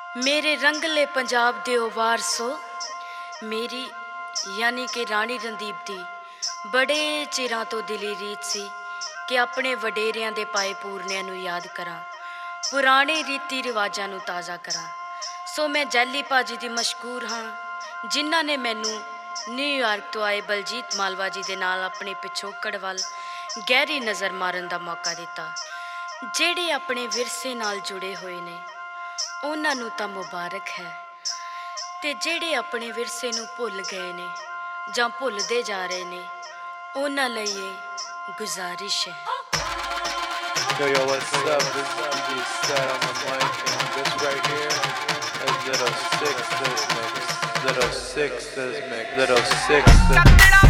मेरे रंगले पंजाब दे ओ वारसो, मेरी यानी कि राणी रणदीप दी बड़े चिरां तो दिली रीत सी कि अपने वडेरियां दे पाए पूरनियां नूं याद करां, पुराने रीति रिवाजां नूं ताज़ा करां। सो मैं जैली भाजी दी मशकूर हाँ, जिन्हां ने मैनू न्यूयॉर्क तो आए बलजीत मालवा जी दे नाल अपने पिछोकड़ वल गहरी नज़र मारन दा मौका दिता। जेड़े अपने विरसे नाल जुड़े होए ने उन्हां नूं तां मुबारक है, ते जेड़े अपने विरसे नूं भुल गए ने जां भुलदे जा रहे ने उन्हां लई ये गुजारिश है। Yo, what's up? This is DJ Set on the mic, and this right here is Little Six This Mix. Little Six This Mix. Little Six This Mix.